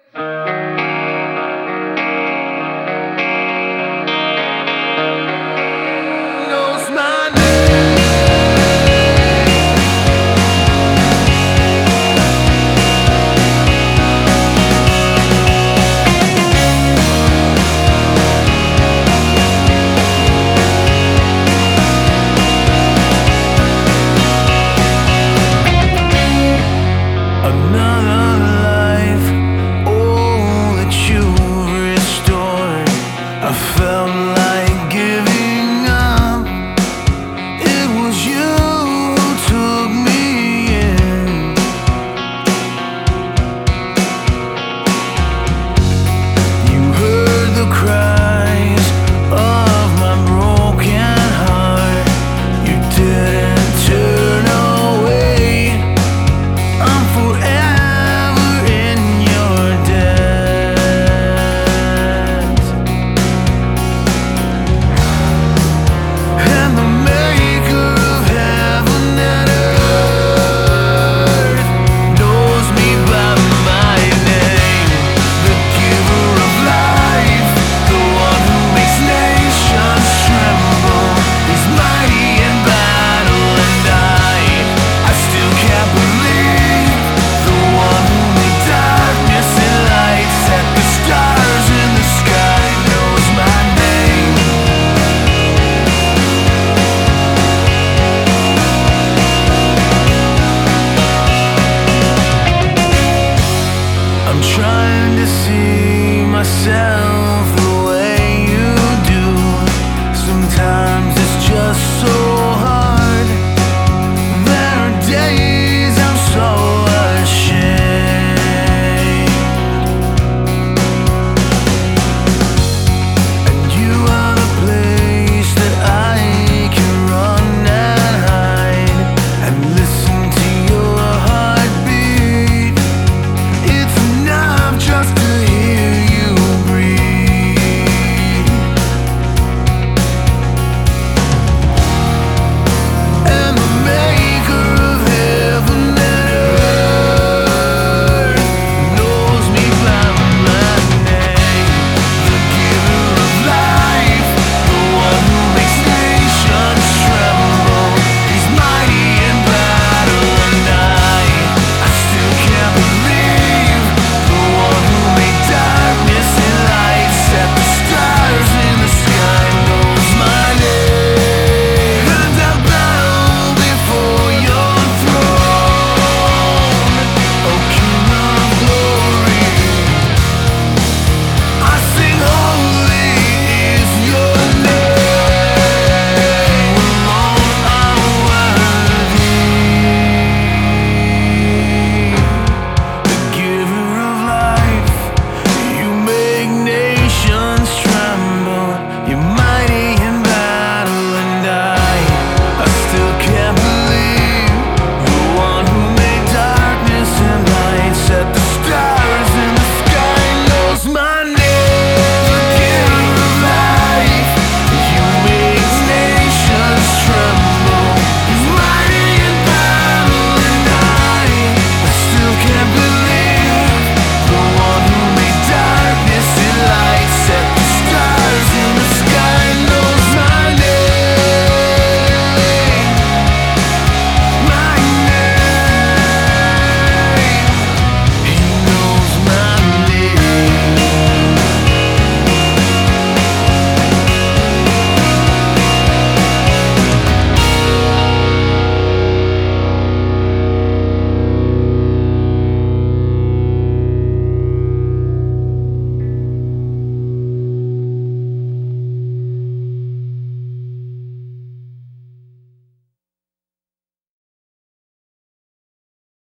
Knows my name. Another life, oh, that you restored. I felt like giving up. It was you who took me in. You heard the cries of my broken heart. You didn't turn away. I'm forever in your debt. And the maker of heaven and earth knows me by my name. The giver of life, the one who makes nations tremble, is mighty in battle, and I still can't believe. The one who made darkness and light, set the stars in the sky, knows my name. I'm trying to see myself